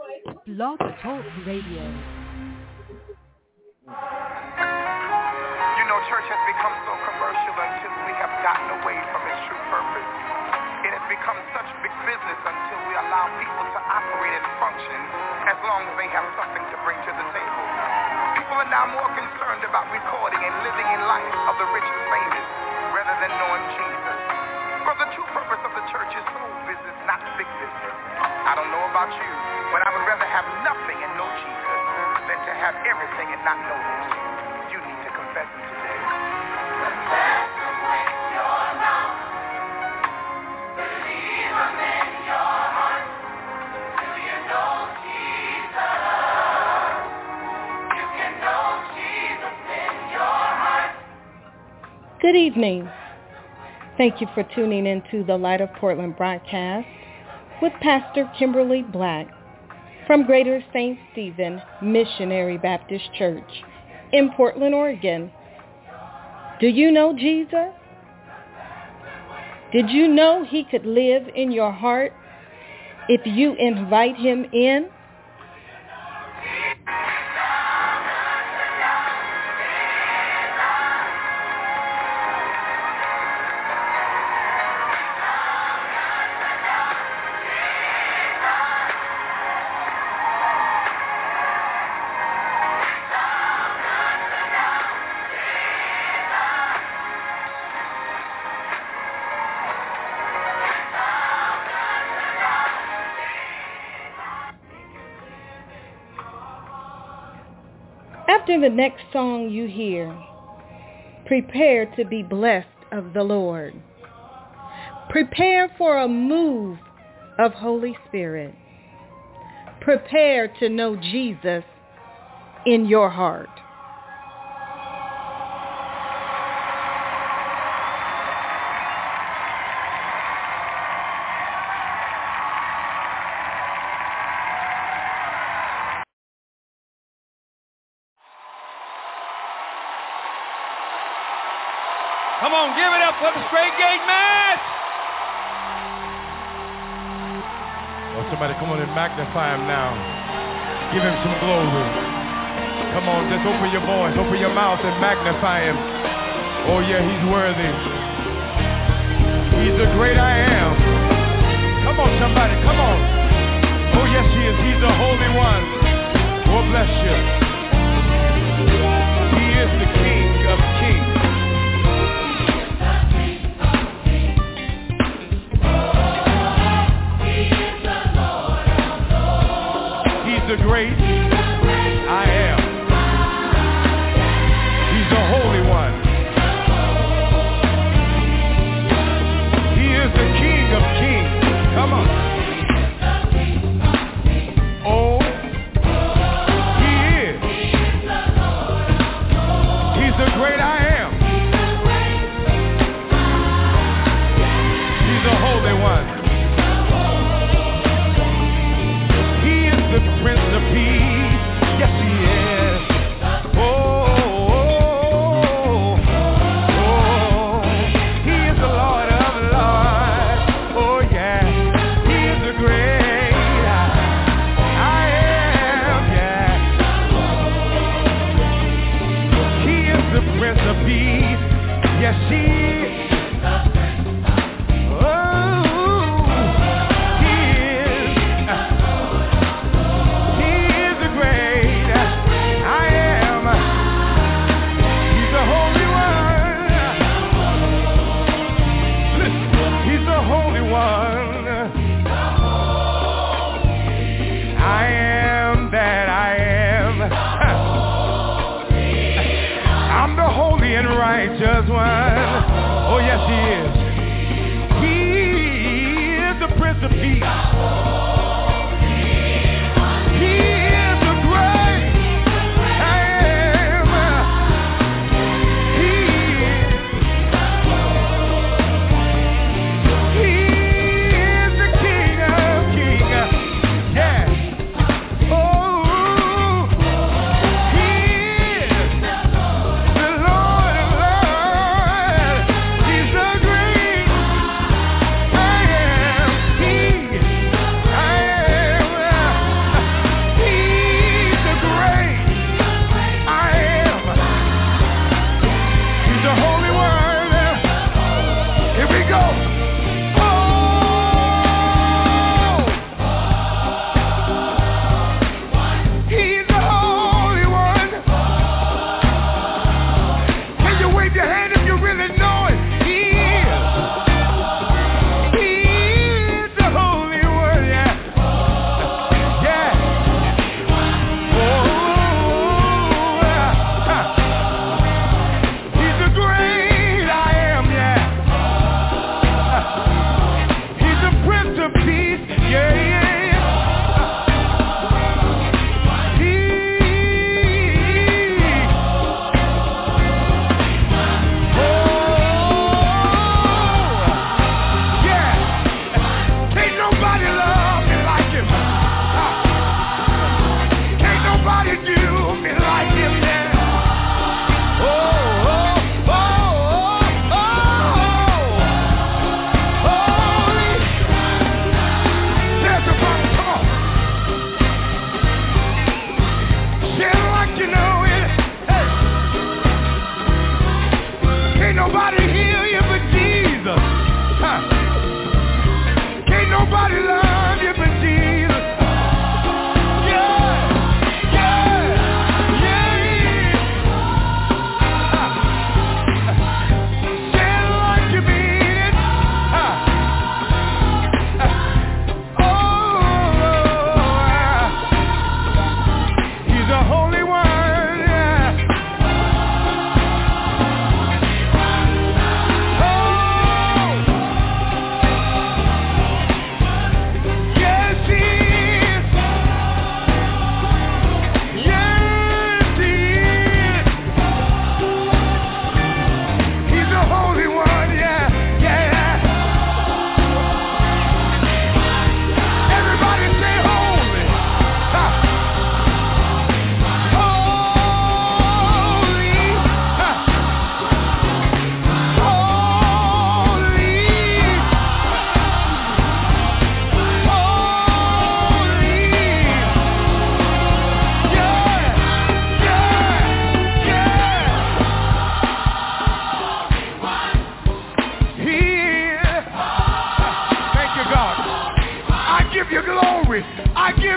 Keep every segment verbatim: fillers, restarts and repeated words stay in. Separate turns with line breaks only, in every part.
Blog Talk Radio.
You know, church has become so commercial until we have gotten away from its true purpose. It has become such big business until we allow people to operate and function as long as they have something to bring to the table. People are now more concerned about recording and living in life of the rich and famous rather than knowing Jesus. For the true purpose of the church is soul business, not big business. I don't know about you, but I would rather have nothing and know Jesus than to have everything and not know him. You need to confess him today. Confess him with your mouth. Believe him in your heart. Do you know Jesus? You can know Jesus in your heart.
Good evening. Thank you for tuning into the Light of Portland broadcast with Pastor Kimberly Black from Greater Saint Stephen Missionary Baptist Church in Portland, Oregon. Do you know Jesus? Did you know he could live in your heart if you invite him in? After the next song you hear, prepare to be blessed of the Lord. Prepare for a move of Holy Spirit. Prepare to know Jesus in your heart.
Come on, give it up for the Straight Gate Match! Oh, somebody come on and magnify him now. Give him some glory. Come on, just open your voice, open your mouth and magnify him. Oh yeah, he's worthy. He's the great I am. Come on, somebody, come on. Oh yes, he is. He's the Holy One. Oh, bless you. He is the King of Kings. The great I am. He's the Holy One. He is the King of Kings. Come on. Oh, he is. He's the great I am. He's the Holy One. The Prince of Peace, yes he is. Oh, oh, oh, he is the Lord of Lords. Oh yeah, he is the great I am, yeah. He is the Prince of Peace, yes he is. Righteous one. Oh yes he is. He is the Prince of Peace. He is the great I am. He is. He is the King of Kings. Yeah. Oh, he is the Lord of Lords. He's the great I am. He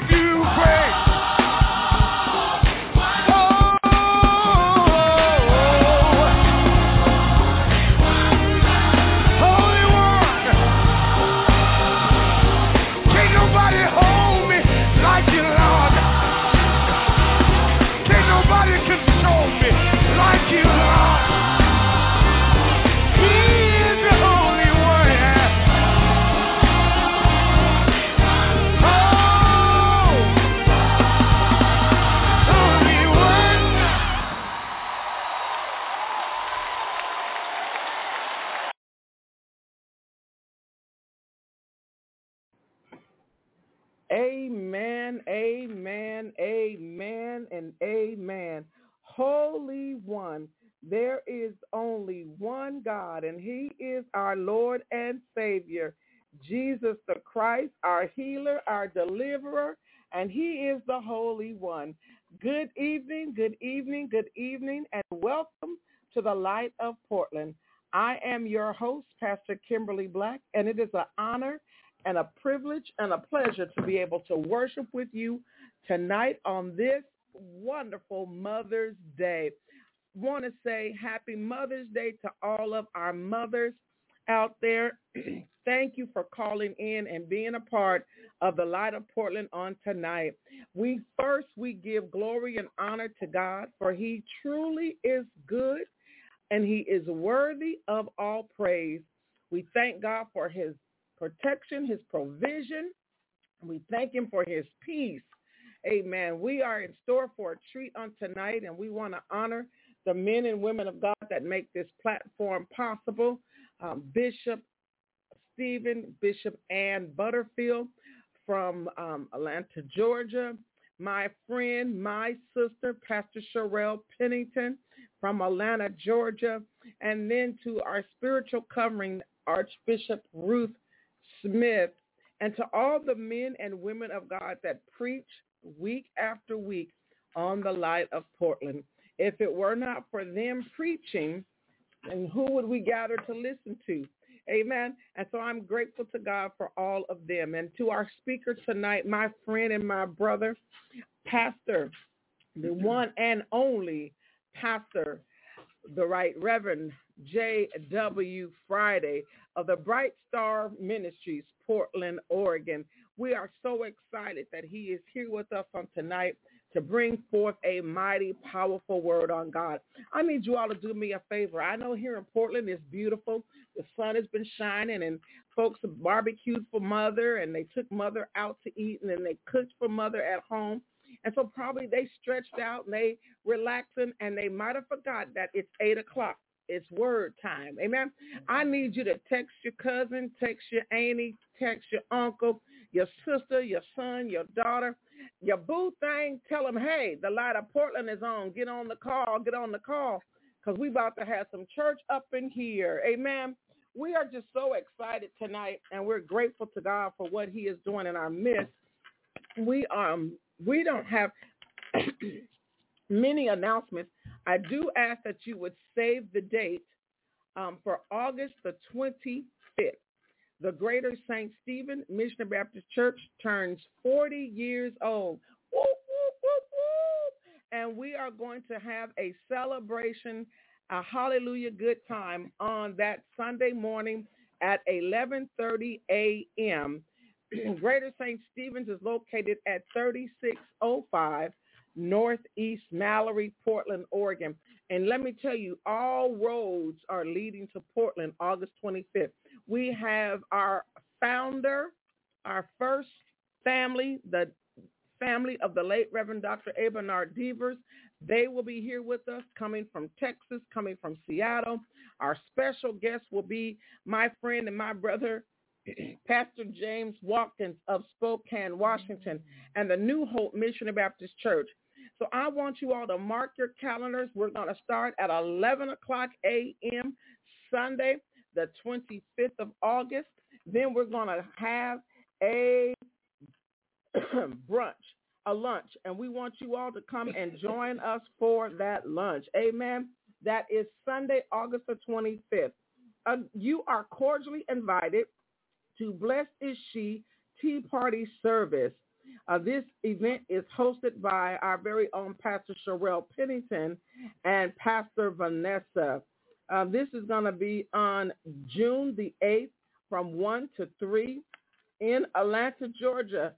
give you praise.
Amen, amen, amen, and amen. Holy One, there is only one God, and he is our Lord and Savior, Jesus the Christ, our healer, our deliverer, and he is the Holy One. Good evening, good evening, good evening, and welcome to the Light of Portland. I am your host, Pastor Kimberly Black, and it is an honor and a privilege and a pleasure to be able to worship with you tonight on this wonderful Mother's Day. Want to say happy Mother's Day to all of our mothers out there. Thank you for calling in and being a part of the Light of Portland on tonight. We first, we give glory and honor to God, for he truly is good and he is worthy of all praise. We thank God for his protection, his provision. We thank him for his peace. Amen. We are in store for a treat on tonight, and we want to honor the men and women of God that make this platform possible. Um, Bishop Stephen, Bishop Ann Butterfield from um, Atlanta, Georgia. My friend, my sister, Pastor Sherelle Pennington from Atlanta, Georgia. And then to our spiritual covering, Archbishop Ruth Smith, and to all the men and women of God that preach week after week on the Light of Portland. If it were not for them preaching, then who would we gather to listen to? Amen. And so I'm grateful to God for all of them. And to our speaker tonight, my friend and my brother, Pastor, the one and only Pastor, the Right Reverend J W Friday of the Bright Star Ministries, Portland, Oregon. We are so excited that he is here with us on tonight to bring forth a mighty, powerful word on God. I need you all to do me a favor. I know here in Portland it's beautiful. The sun has been shining, and folks have barbecued for Mother, and they took Mother out to eat, and then they cooked for Mother at home. And so probably they stretched out and they relaxing, and they might have forgot that it's eight o'clock. It's word time. Amen. I need you to text your cousin, text your auntie, text your uncle, your sister, your son, your daughter, your boo thing. Tell them, hey, the Light of Portland is on. Get on the call. Get on the call, because we about to have some church up in here. Amen. We are just so excited tonight, and we're grateful to God for what he is doing in our midst. We um we don't have many announcements. I do ask that you would save the date um, for August the twenty-fifth. The Greater Saint Stephen Missionary Baptist Church turns forty years old. Woo, woo, woo, woo. And we are going to have a celebration, a hallelujah good time on that Sunday morning at eleven thirty a.m. Greater Saint Stephen's is located at thirty-six oh five Northeast Mallory, Portland, Oregon. And let me tell you, all roads are leading to Portland August twenty-fifth. We have our founder, our first family, the family of the late Reverend Doctor Abernard Devers. They will be here with us, coming from Texas, coming from Seattle. Our special guest will be my friend and my brother, Pastor James Watkins of Spokane, Washington, and the New Hope Missionary Baptist Church. So I want you all to mark your calendars. We're going to start at eleven o'clock a.m. Sunday, the twenty-fifth of August. Then we're going to have a brunch, a lunch, and we want you all to come and join us for that lunch. Amen. That is Sunday, August the twenty-fifth. Uh, you are cordially invited to Blessed Is She Tea Party Service. Uh, this event is hosted by our very own Pastor Sherelle Pennington and Pastor Vanessa. Uh, this is going to be on June the eighth from one to three in Atlanta, Georgia.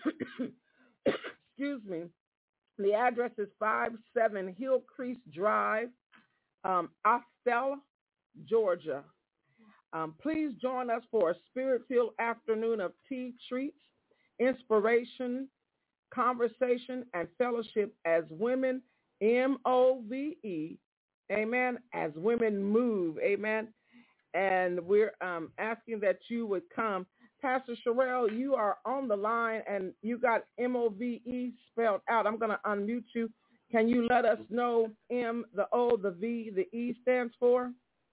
Excuse me. The address is five seven Hillcrest Drive, um, Austell, Georgia. Um, please join us for a spirit-filled afternoon of tea, treats, inspiration, conversation, and fellowship as women, M O V E, amen, as women move, amen. And we're um, asking that you would come. Pastor Sherelle, you are on the line, and you got M O V E spelled out. I'm going to unmute you. Can you let us know M, the O, the V, the E stands for?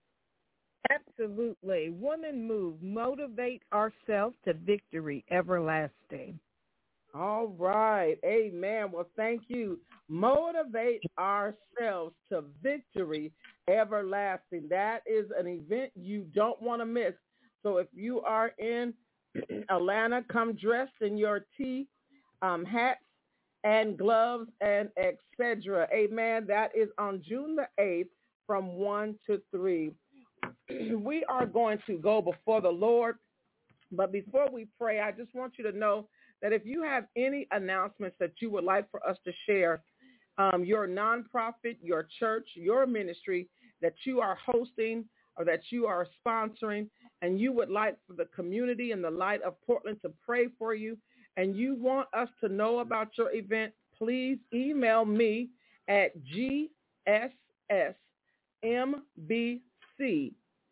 Absolutely. Woman Move, motivate ourselves to victory everlasting.
All right. Amen. Well, thank you. Motivate ourselves to victory everlasting. That is an event you don't want to miss. So if you are in Atlanta, come dressed in your tea um, hats and gloves and et cetera. Amen. That is on June the eighth from one to three. We are going to go before the Lord. But before we pray, I just want you to know that if you have any announcements that you would like for us to share, um, your nonprofit, your church, your ministry that you are hosting or that you are sponsoring, and you would like for the community and the light of Portland to pray for you, and you want us to know about your event, please email me at G S S M B C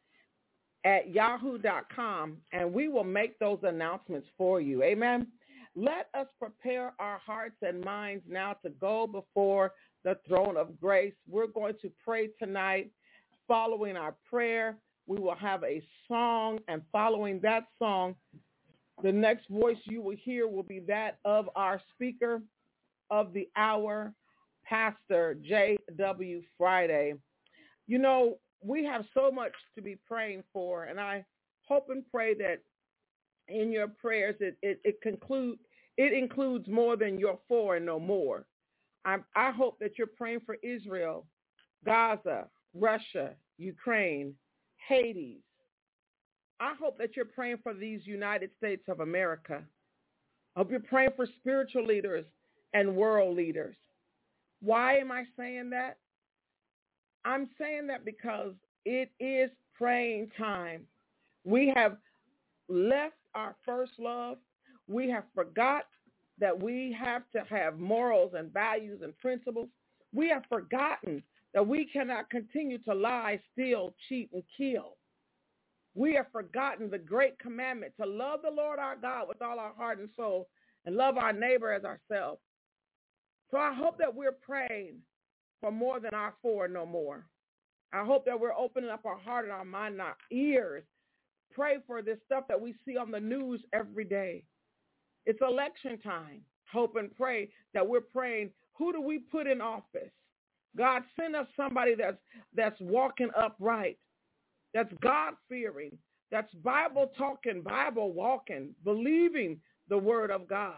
at yahoo dot com, and we will make those announcements for you. Amen. Let us prepare our hearts and minds now to go before the throne of grace. We're going to pray tonight. Following our prayer, we will have a song, and following that song, the next voice you will hear will be that of our speaker of the hour, Pastor J W Friday. You know, we have so much to be praying for, and I hope and pray that in your prayers it, it, it conclude it includes more than your for and no more. I, I hope that you're praying for Israel, Gaza, Russia, Ukraine, Haiti. I hope that you're praying for these United States of America. I hope you're praying for spiritual leaders and world leaders. Why am I saying that? I'm saying that because it is praying time. We have left our first love. We have forgot that we have to have morals and values and principles. We have forgotten that we cannot continue to lie, steal, cheat, and kill. We have forgotten the great commandment to love the Lord our God with all our heart and soul and love our neighbor as ourselves. So I hope that we're praying for more than our for no more. I hope that we're opening up our heart and our mind and our ears. Pray for this stuff that we see on the news every day. It's election time. Hope and pray that we're praying, who do we put in office? God, send us somebody that's that's walking upright, that's God-fearing, that's Bible-talking, Bible-walking, believing the word of God.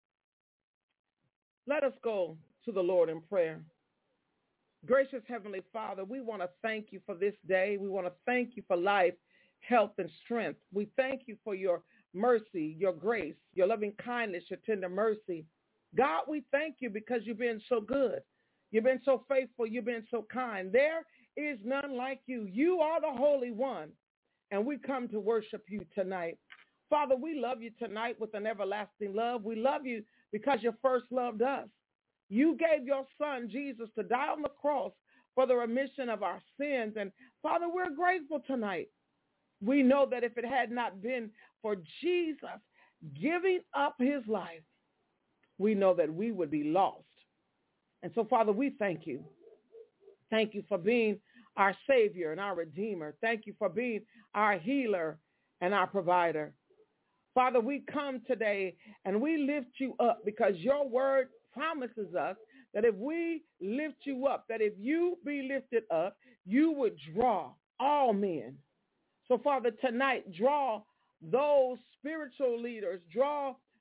Let us go to the Lord in prayer. Gracious Heavenly Father, we want to thank you for this day. We want to thank you for life, health, and strength. We thank you for your mercy, your grace, your loving kindness, your tender mercy. God, we thank you because you've been so good. You've been so faithful. You've been so kind. There is none like you. You are the Holy One, and we come to worship you tonight. Father, we love you tonight with an everlasting love. We love you because you first loved us. You gave your son, Jesus, to die on the cross for the remission of our sins. And Father, we're grateful tonight. We know that if it had not been for Jesus giving up his life, we know that we would be lost. And so, Father, we thank you. Thank you for being our Savior and our Redeemer. Thank you for being our healer and our provider. Father, we come today and we lift you up because your word promises us that if we lift you up, that if you be lifted up, you would draw all men. So, Father, tonight, draw those spiritual leaders, draw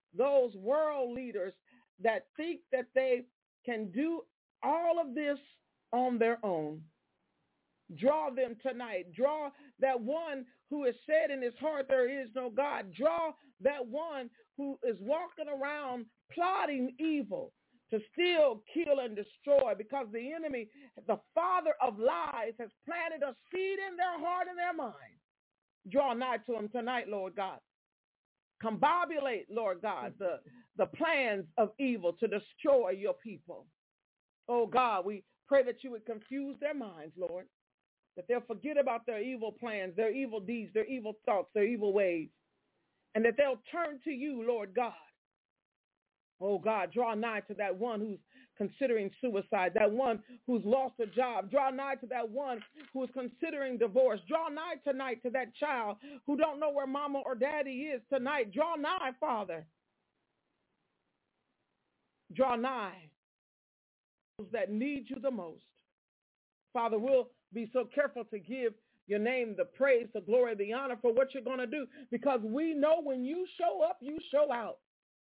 those world leaders that think that they can do all of this on their own. Draw them tonight. Draw that one who has said in his heart there is no God. Draw that one who is walking around plotting evil to steal, kill, and destroy, because the enemy, the father of lies, has planted a seed in their heart and their mind. Draw nigh to him tonight, Lord God. Combobulate, Lord God, the, the plans of evil to destroy your people. Oh God, we pray that you would confuse their minds, Lord, that they'll forget about their evil plans, their evil deeds, their evil thoughts, their evil ways, and that they'll turn to you, Lord God. Oh God, draw nigh to that one who's considering suicide, that one who's lost a job. Draw nigh to that one who is considering divorce. Draw nigh tonight to that child who don't know where mama or daddy is tonight. Draw nigh, Father. Draw nigh those that need you the most. Father, we'll be so careful to give your name the praise, the glory, the honor for what you're going to do, because we know when you show up, you show out.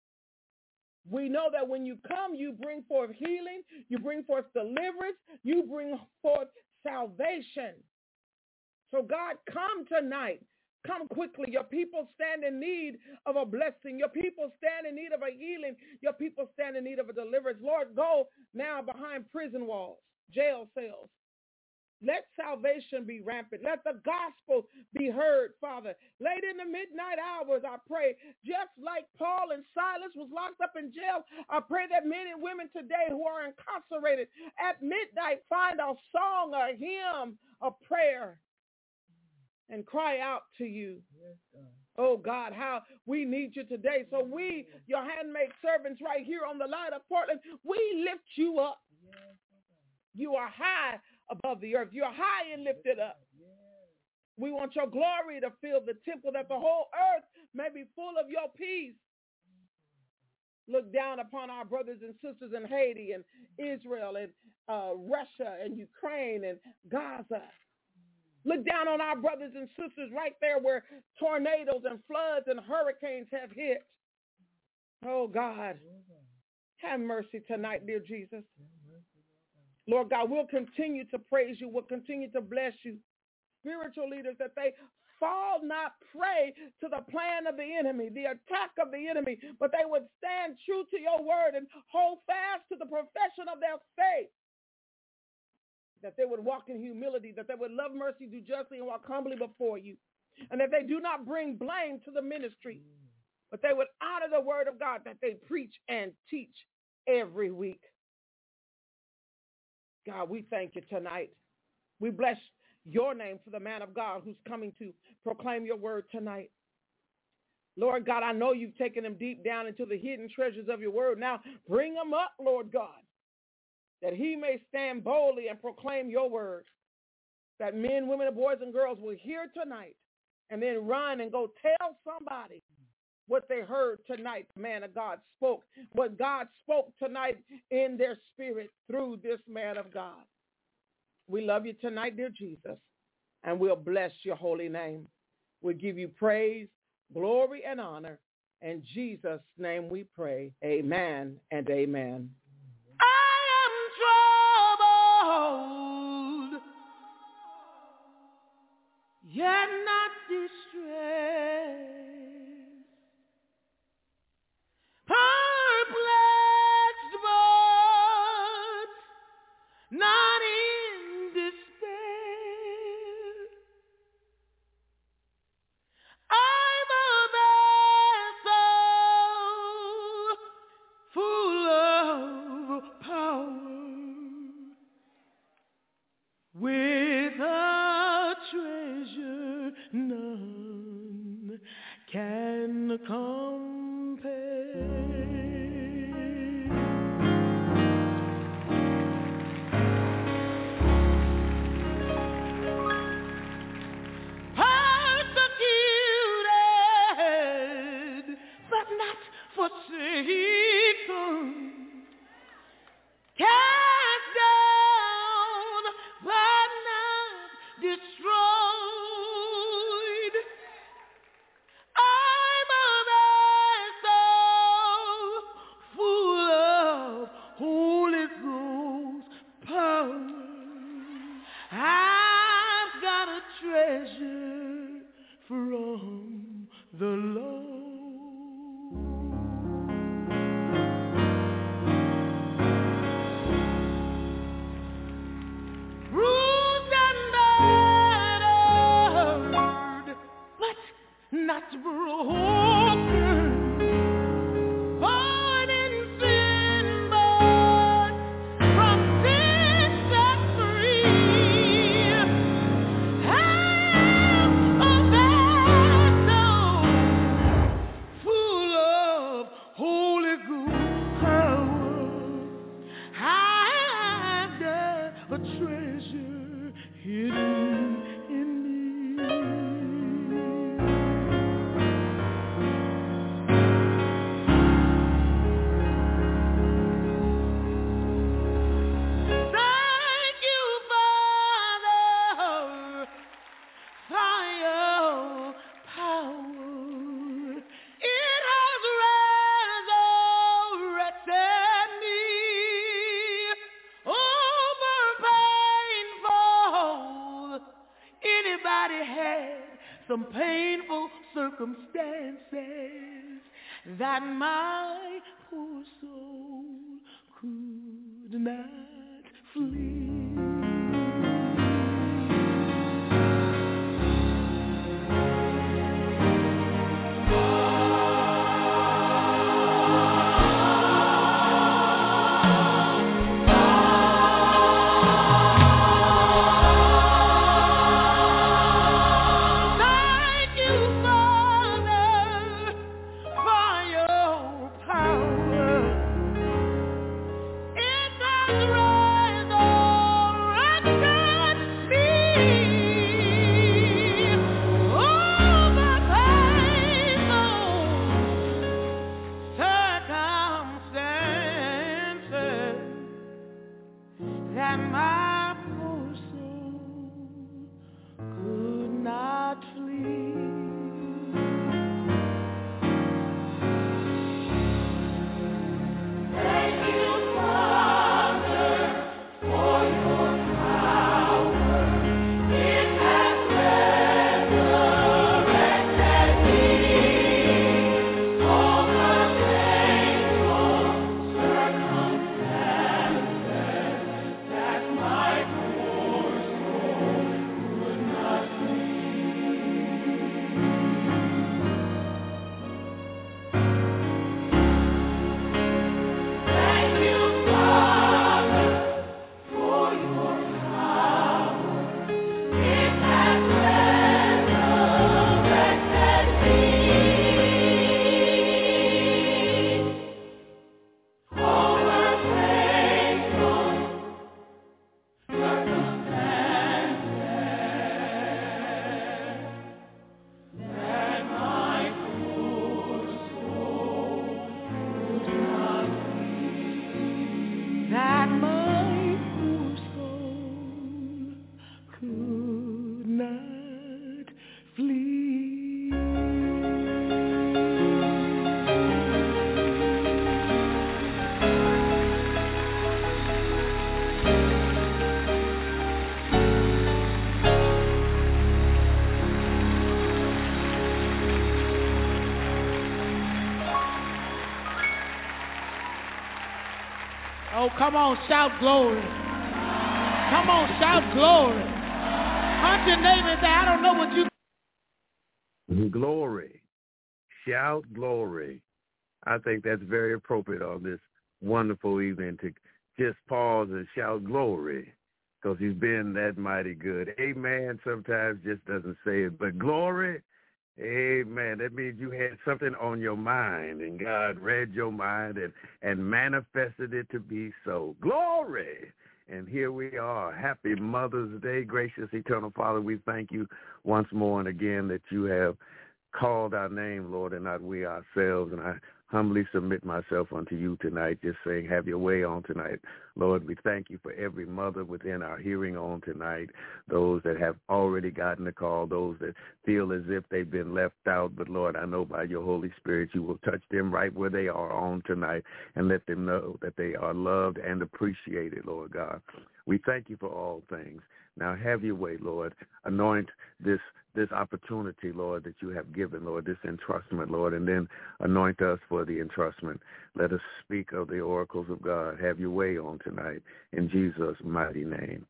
We know that when you come, you bring forth healing, you bring forth deliverance, you bring forth salvation. So God, come tonight. Come quickly. Your people stand in need of a blessing. Your people stand in need of a healing. Your people stand in need of a deliverance. Lord, go now behind prison walls, jail cells. Let salvation be rampant. Let the gospel be heard, Father. Late in the midnight hours, I pray, just like Paul and Silas was locked up in jail, I pray that men and women today who are incarcerated at midnight find a song, a hymn, a prayer, and cry out to you. Yes, God. Oh, God, how we need you today. So we, your handmaid servants right here on the Light of Portland, we lift you up. Yes, you are high above the earth. You're high and lifted up. We want your glory to fill the temple, that the whole earth may be full of your peace. Look down upon our brothers and sisters in Haiti and Israel and uh, Russia and Ukraine and Gaza. Look down on our brothers and sisters right there where tornadoes and floods and hurricanes have hit. Oh, God, have mercy tonight, dear Jesus. Lord God, we'll continue to praise you. We'll continue to bless you. Spiritual leaders, that they fall not prey to the plan of the enemy, the attack of the enemy, but they would stand true to your word and hold fast to the profession of their faith. That they would walk in humility, that they would love mercy, do justly, and walk humbly before you. And that they do not bring blame to the ministry, but they would honor the word of God that they preach and teach every week. God, we thank you tonight. We bless your name for the man of God who's coming to proclaim your word tonight. Lord God, I know you've taken him deep down into the hidden treasures of your word. Now bring him up, Lord God, that he may stand boldly and proclaim your word, that men, women, boys, and girls will hear tonight and then run and go tell somebody what they heard tonight. The man of God spoke, what God spoke tonight in their spirit through this man of God. We love you tonight, dear Jesus, and we'll bless your holy name. We'll give you praise, glory, and honor. In Jesus' name we pray. Amen and amen. I am troubled, yet not distressed. Perplexed, but not in despair. I'm a vessel full of power, with a treasure none
some painful circumstances that my poor soul could not flee.
Come on, shout glory. Come on, shout glory. Hunt your neighbor and say, I don't know what you...
Glory. Shout glory. I think that's very appropriate on this wonderful evening to just pause and shout glory because he's been that mighty good. Amen sometimes just doesn't say it, but glory, amen. That means you had something on your mind, and God read your mind and, and manifested it to be so. Glory! And here we are. Happy Mother's Day. Gracious Eternal Father, we thank you once more and again that you have called our name, Lord, and not we ourselves. And I humbly submit myself unto you tonight, just saying, have your way on tonight. Lord, we thank you for every mother within our hearing on tonight, those that have already gotten the call, those that feel as if they've been left out. But, Lord, I know by your Holy Spirit you will touch them right where they are on tonight and let them know that they are loved and appreciated, Lord God. We thank you for all things. Now have your way, Lord. Anoint this this opportunity, Lord, that you have given, Lord, this entrustment, Lord, and then anoint us for the entrustment. Let us speak of the oracles of God. Have your way on tonight in Jesus' mighty name.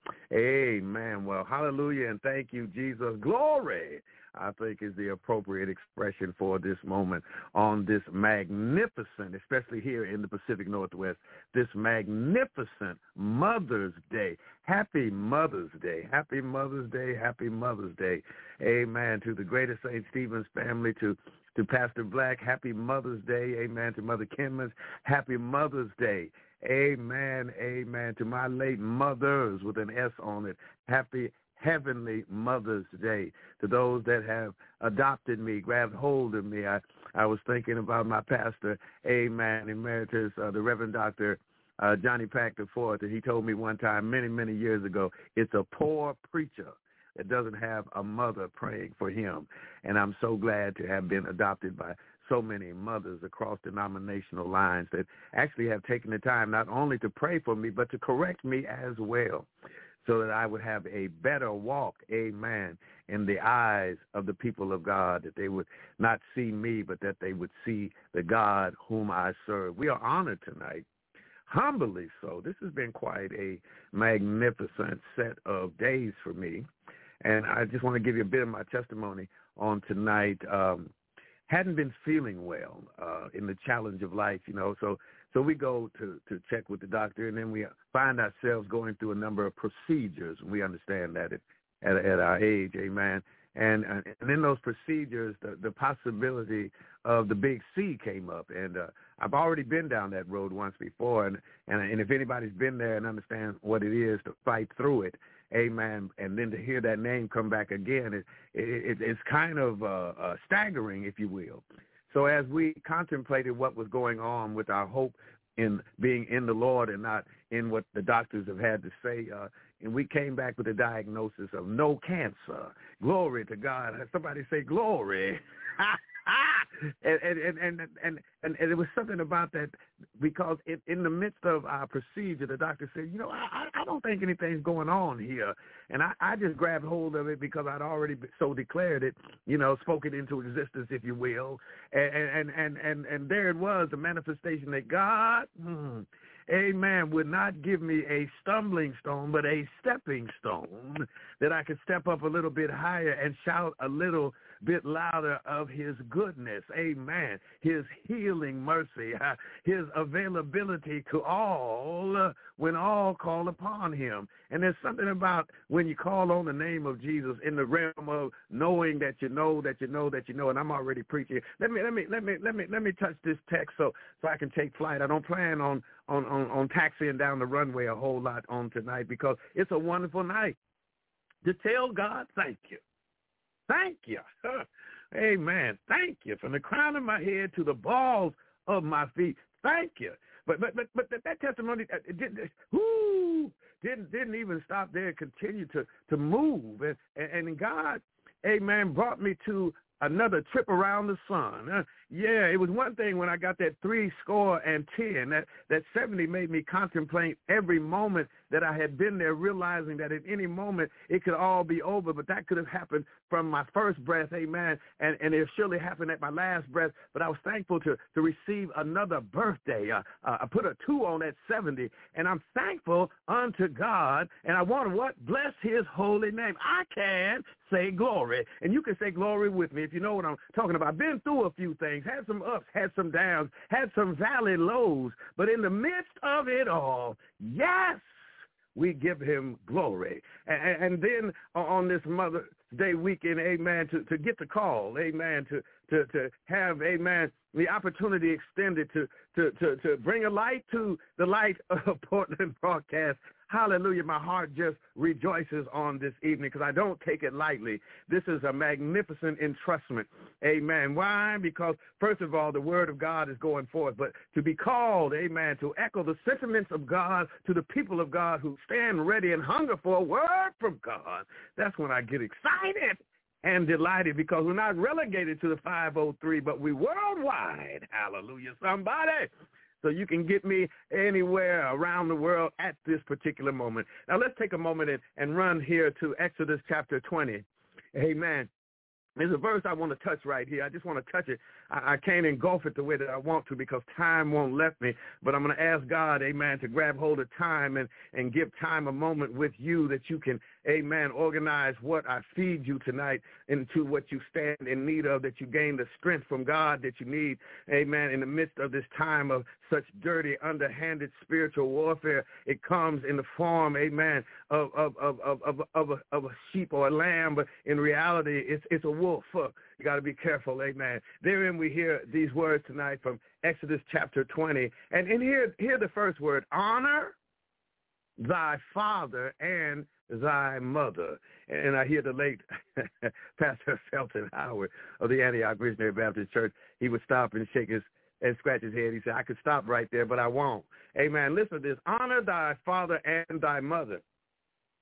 Amen. Well, hallelujah, and thank you, Jesus. Glory, I think, is the appropriate expression for this moment on this magnificent, especially here in the Pacific Northwest, this magnificent Mother's Day. Happy Mother's Day. Happy Mother's Day. Happy Mother's Day. Amen. To the Greater Saint Stephen's family, to, to Pastor Black, happy Mother's Day. Amen. To Mother Kinman's, happy Mother's Day. Amen. Amen. To my late mothers with an S on it, happy Heavenly Mother's Day. To those that have adopted me, grabbed hold of me, I, I was thinking about my pastor, Amen, Emeritus, uh, the Reverend Doctor uh, Johnny Pack the fourth, and he told me one time many, many years ago, it's a poor preacher that doesn't have a mother praying for him. And I'm so glad to have been adopted by so many mothers across denominational lines that actually have taken the time not only to pray for me, but to correct me as well. so that I would have a better walk, amen, in the eyes of the people of God, that they would not see me, but that they would see the God whom I serve. We are honored tonight, humbly so. This has been quite a magnificent set of days for me, and I just want to give you a bit of my testimony on tonight. Um, hadn't been feeling well uh, in the challenge of life, you know, so So we go to, to check with the doctor, and then we find ourselves going through a number of procedures. We understand that at, at, at our age, amen. And, and in those procedures, the, the possibility of the big C came up. And uh, I've already been down that road once before, and, and, and if anybody's been there and understands what it is to fight through it, amen, and then to hear that name come back again, it, it, it's kind of uh, uh, staggering, if you will. So as we contemplated what was going on with our hope in being in the Lord and not in what the doctors have had to say, uh, and we came back with a diagnosis of no cancer. Glory to God. Somebody say glory. and, and, and, and, and, and, and it was something about that, because it, in the midst of our procedure, the doctor said, you know, I, I don't think anything's going on here. And I, I just grabbed hold of it because I'd already so declared it, you know, spoke it into existence, if you will. And, and, and, and, and there it was, the manifestation that God, hmm, amen, would not give me a stumbling stone, but a stepping stone, that I could step up a little bit higher and shout a little bit louder of his goodness, amen, his healing mercy, uh, his availability to all uh, when all call upon him. And there's something about when you call on the name of Jesus in the realm of knowing that you know that you know that you know. And I'm already preaching. Let me let me let me let me let me touch this text so so I can take flight. I don't plan on on on, on taxiing down the runway a whole lot on tonight, because it's a wonderful night to tell God thank you. Thank you. Amen. Thank you. From the crown of my head to the balls of my feet. Thank you. But but but but that testimony it didn't whoo, didn't didn't even stop there. Continue to to move, and and God, amen, brought me to another trip around the sun. Uh, yeah, it was one thing when I got that three score and ten. That that seventy made me contemplate every moment that I had been there, realizing that at any moment it could all be over. But that could have happened from my first breath, amen, and, and it surely happened at my last breath. But I was thankful to, to receive another birthday. Uh, uh, I put a two on that seventy, and I'm thankful unto God, and I want to what? Bless his holy name. I can say glory, and you can say glory with me if you know what I'm talking about. I've been through a few things, had some ups, had some downs, had some valley lows, but in the midst of it all, yes, we give him glory. And, and then on this Mother's Day weekend, amen, to, to get the call, amen, to, to, to have, amen, the opportunity extended to, to, to, to bring a light to the light of Portland Broadcast. Hallelujah. My heart just rejoices on this evening because I don't take it lightly. This is a magnificent entrustment. Amen. Why? Because, first of all, the word of God is going forth. But to be called, amen, to echo the sentiments of God to the people of God who stand ready and hunger for a word from God, that's when I get excited and delighted, because we're not relegated to the five oh three, but we worldwide. Hallelujah, somebody. So you can get me anywhere around the world at this particular moment. Now let's take a moment and, and run here to Exodus chapter twenty. Amen. There's a verse I want to touch right here. I just want to touch it. I, I can't engulf it the way that I want to because time won't let me. But I'm going to ask God, amen, to grab hold of time and, and give time a moment with you that you can, amen, organize what I feed you tonight into what you stand in need of, that you gain the strength from God that you need, amen, in the midst of this time of such dirty, underhanded spiritual warfare. It comes in the form, amen, of of of of of, of, a, of a sheep or a lamb, but in reality, it's it's a wolf. You got to be careful, amen. Therein we hear these words tonight from Exodus chapter twenty, and and here hear the first word: honor thy father and thy mother. And I hear the late Pastor Felton Howard of the Antioch Missionary Baptist Church. He would stop and shake his and scratch his head. He said, I could stop right there, but I won't. Amen. Listen to this. Honor thy father and thy mother,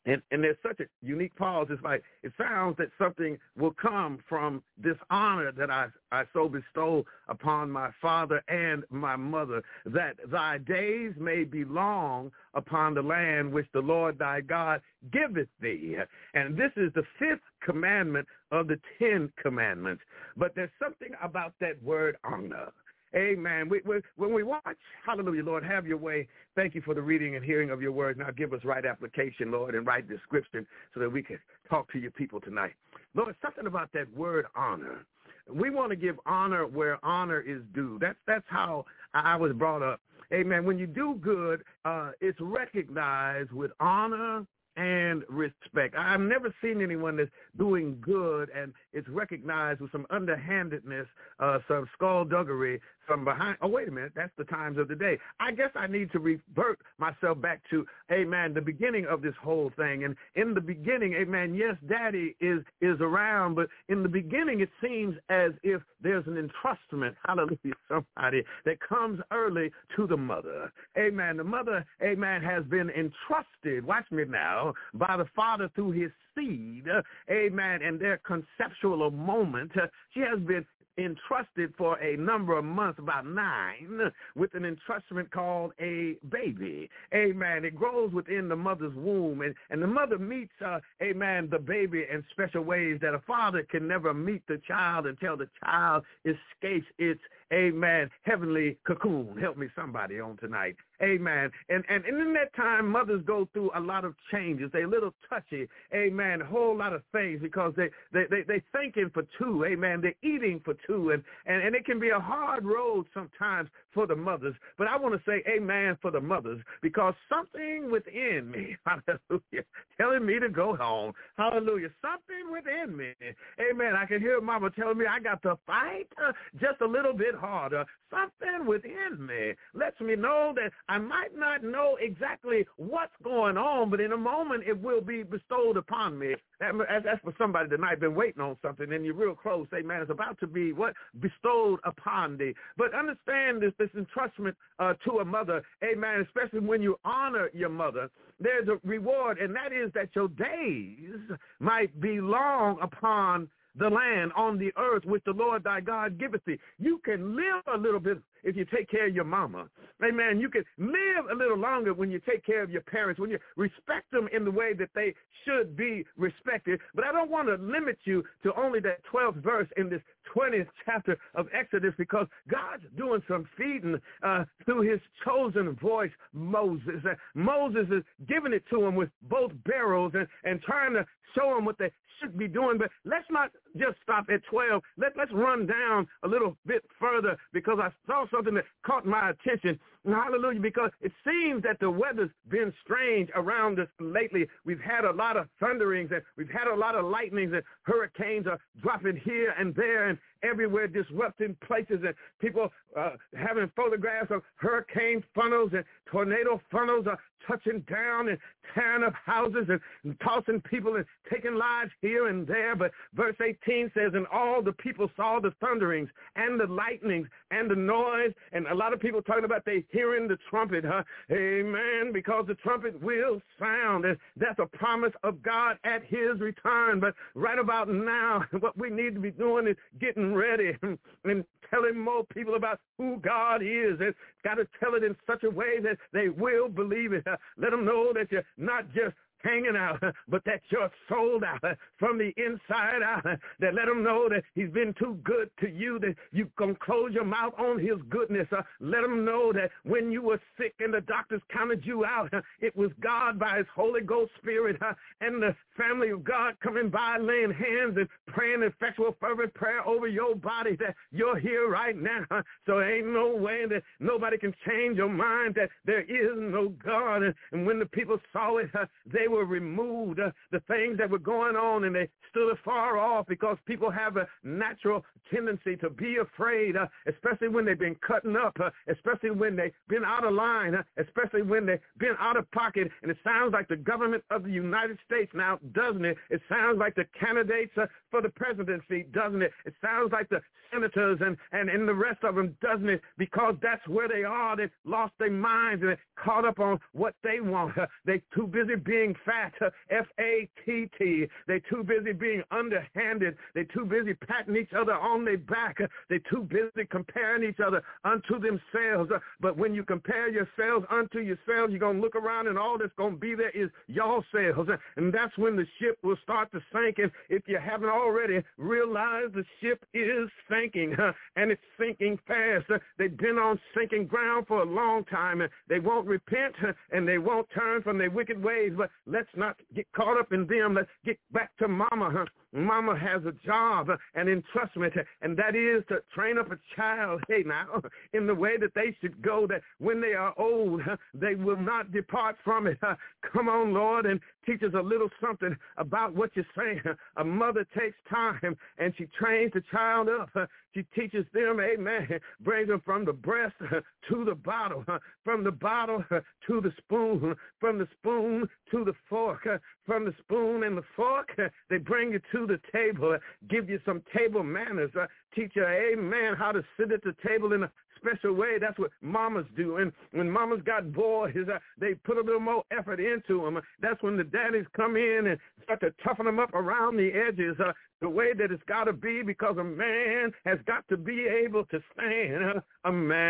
And, and there's such a unique pause. It's like it sounds that something will come from this honor that I, I so bestow upon my father and my mother, that thy days may be long upon the land which the Lord thy God giveth thee. And this is the fifth commandment of the Ten Commandments. But there's something about that word honor. Amen. We, we, when we watch, hallelujah, Lord, have your way. Thank you for the reading and hearing of your word. Now give us right application, Lord, and right description so that we can talk to your people tonight. Lord, something about that word honor. We want to give honor where honor is due. That's, that's how I was brought up. Amen. When you do good, uh, it's recognized with honor and respect. I've never seen anyone that's doing good and it's recognized with some underhandedness, uh, some skullduggery from behind. Oh, wait a minute. That's the times of the day. I guess I need to revert myself back to, amen, the beginning of this whole thing. And in the beginning, amen, yes, daddy is, is around, but in the beginning it seems as if there's an entrustment, hallelujah, somebody, that comes early to the mother. Amen. The mother, amen, has been entrusted, watch me now, by the father through his seed, uh, amen, and their conceptual moment. Uh, she has been entrusted for a number of months, about nine, with an entrustment called a baby. Amen. It grows within the mother's womb, and, and the mother meets, uh, amen, the baby in special ways that a father can never meet the child until the child escapes its, amen, heavenly cocoon. Help me somebody on tonight. Amen. And, and, and in that time, mothers go through a lot of changes. They're a little touchy. Amen. A whole lot of things because they, they, they, they're thinking for two. Amen. They're eating for two. And, and, and it can be a hard road sometimes for the mothers. But I want to say amen for the mothers because something within me, hallelujah, telling me to go home. Hallelujah. Something within me. Amen. I can hear mama telling me I got to fight uh, just a little bit harder. Something within me lets me know that I might not know exactly what's going on, but in a moment it will be bestowed upon me. That's for somebody tonight been waiting on something, and you're real close. Amen. It's about to be what? Bestowed upon thee. But understand this, this entrustment uh, to a mother, amen, especially when you honor your mother, there's a reward, and that is that your days might be long upon the land, on the earth, which the Lord thy God giveth thee. You can live a little bit if you take care of your mama. Amen. You can live a little longer when you take care of your parents, when you respect them in the way that they should be respected. But I don't want to limit you to only that twelfth verse in this twentieth chapter of Exodus, because God's doing some feeding uh, through his chosen voice, Moses. Uh, Moses is giving it to him with both barrels and, and trying to show them what they should be doing. But let's not just stop at twelve. Let, let's run down a little bit further, because I saw something that caught my attention. Hallelujah, because it seems that the weather's been strange around us lately. We've had a lot of thunderings, and we've had a lot of lightnings, and hurricanes are dropping here and there and everywhere, disrupting places, and people uh, having photographs of hurricane funnels and tornado funnels are touching down and tearing up houses and, and tossing people and taking lives here and there. But verse eighteen says, and all the people saw the thunderings and the lightnings and the noise, and a lot of people talking about they hearing the trumpet, huh? Amen, because the trumpet will sound, and that's a promise of God at his return. But right about now, what we need to be doing is getting ready and telling more people about who God is, and got to tell it in such a way that they will believe it. Let them know that you're not just hanging out, but that you're sold out from the inside out. That let them know that he's been too good to you, that you can close your mouth on his goodness. Uh, let them know that when you were sick and the doctors counted you out, uh, it was God by his Holy Ghost Spirit uh, and the family of God coming by, laying hands and praying effectual fervent prayer over your body, that you're here right now. Uh, so ain't no way that nobody can change your mind that there is no God. And, and when the people saw it, uh, they were removed, uh, the things that were going on, and they stood afar off, because people have a natural tendency to be afraid, uh, especially when they've been cutting up, uh, especially when they've been out of line, uh, especially when they've been out of pocket. And it sounds like the government of the United States now, doesn't it? It sounds like the candidates uh, for the presidency, doesn't it? It sounds like the senators and, and, and the rest of them, doesn't it? Because that's where they are. They've lost their minds and they're caught up on what they want. Uh, they're too busy being being fat, F A T T. They're too busy being underhanded. They're too busy patting each other on their back. They're too busy comparing each other unto themselves. But when you compare yourselves unto yourselves, you're going to look around and all that's going to be there is yourselves. And that's when the ship will start to sink. And if you haven't already realized, the ship is sinking, and it's sinking fast. They've been on sinking ground for a long time, and they won't repent, and they won't turn from their wicked ways. But let's not get caught up in them. Let's get back to mama. Mama has a job, an entrustment, and that is to train up a child, hey now, in the way that they should go, that when they are old, they will not depart from it. Come on, Lord, and teach us a little something about what you're saying. A mother takes time, and she trains the child up. She teaches them, amen, brings them from the breast to the bottle, from the bottle to the spoon, from the spoon to the fork, from the spoon and the fork, they bring you to the table, give you some table manners, teach you, amen, how to sit at the table in a special way. That's what mamas do. And when mamas got boys, uh, they put a little more effort into them. That's when the daddies come in and start to toughen them up around the edges, uh, the way that it's got to be, because a man has got to be able to stand. A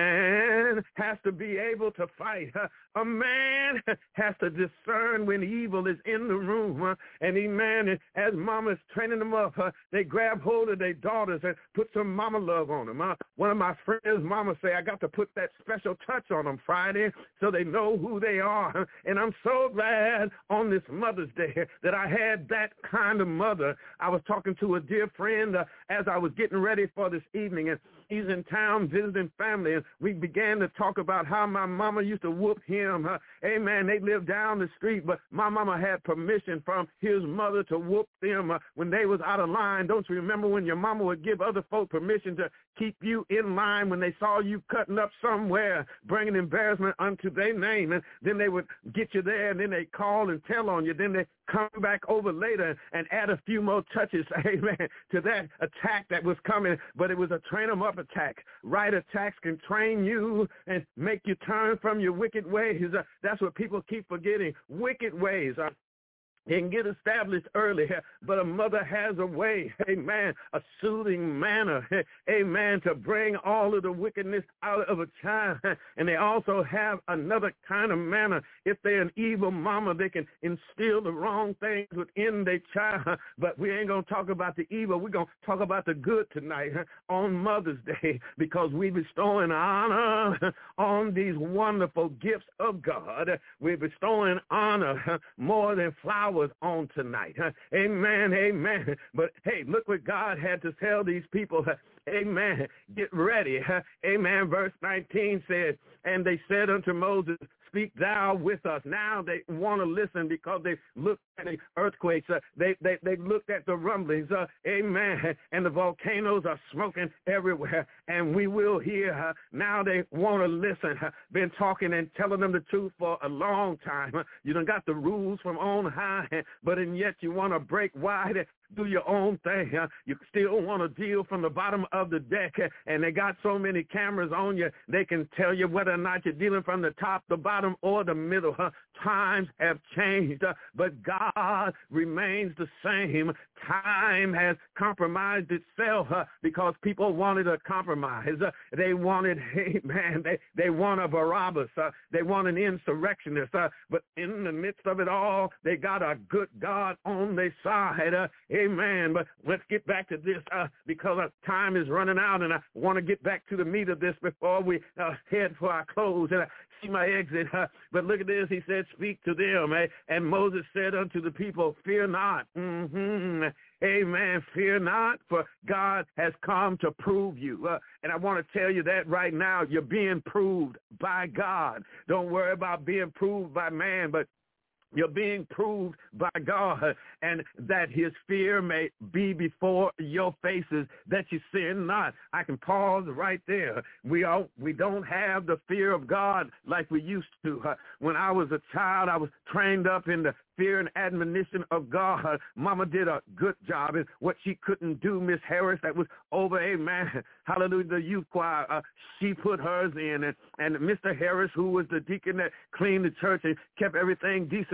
man has to be able to fight. A man has to discern when evil is in the room. And amen, as mama's training them up, they grab hold of their daughters and put some mama love on them. One of my friends' mama say, I got to put that special touch on them Friday so they know who they are. And I'm so glad on this Mother's Day that I had that kind of mother. I was talking to a dear friend uh, as I was getting ready for this evening, and he's in town visiting family, and we began to talk about how my mama used to whoop him. Uh, amen. They lived down the street, but my mama had permission from his mother to whoop them uh, when they was out of line. Don't you remember when your mama would give other folk permission to keep you in line when they saw you cutting up somewhere, bringing embarrassment unto their name, and then they would get you there, and then they call and tell on you. Then they come back over later and add a few more touches, amen, to that attack that was coming, but it was a train 'em up attack. Right attacks can train you and make you turn from your wicked ways. Uh, that's what people keep forgetting. Wicked ways are It can get established early, but a mother has a way, amen, a soothing manner, amen, to bring all of the wickedness out of a child. And they also have another kind of manner. If they're an evil mama, they can instill the wrong things within their child. But we ain't going to talk about the evil. We're going to talk about the good tonight on Mother's Day, because we're bestowing honor on these wonderful gifts of God. We're bestowing honor more than flowers on tonight. Amen, amen. But hey, look what God had to tell these people. Amen. Get ready. Amen. Verse nineteen said, and they said unto Moses, speak thou with us. Now they want to listen because they looked at the earthquakes. Uh, they, they, they looked at the rumblings. Uh, amen. And the volcanoes are smoking everywhere. And we will hear. Uh, now they want to listen. Uh, been talking and telling them the truth for a long time. Uh, you done got the rules from on high, but and yet you want to break wide, do your own thing. Uh, you still want to deal from the bottom of the deck, uh, and they got so many cameras on you, they can tell you whether or not you're dealing from the top, the bottom, or the middle. Uh, times have changed, uh, but God remains the same. Time has compromised itself uh, because people wanted a compromise. Uh, they wanted, hey man, they, they want a Barabbas. Uh, they want an insurrectionist. Uh, but in the midst of it all, they got a good God on their side. Uh, amen. But let's get back to this uh, because uh, time is running out, and I want to get back to the meat of this before we uh, head for our close. And I see my exit. Uh, but look at this. He said, speak to them. Eh? And Moses said unto the people, fear not. Mm-hmm. Amen. Fear not, for God has come to prove you. Uh, and I want to tell you that right now, you're being proved by God. Don't worry about being proved by man, but you're being proved by God, and that his fear may be before your faces, that you sin not. I can pause right there. We all, we don't have the fear of God like we used to. Uh, when I was a child, I was trained up in the fear and admonition of God. Mama did a good job in what she couldn't do. Miss Harris, that was over, amen, hallelujah, the youth choir, uh, she put hers in. And, and Mister Harris, who was the deacon that cleaned the church and kept everything decent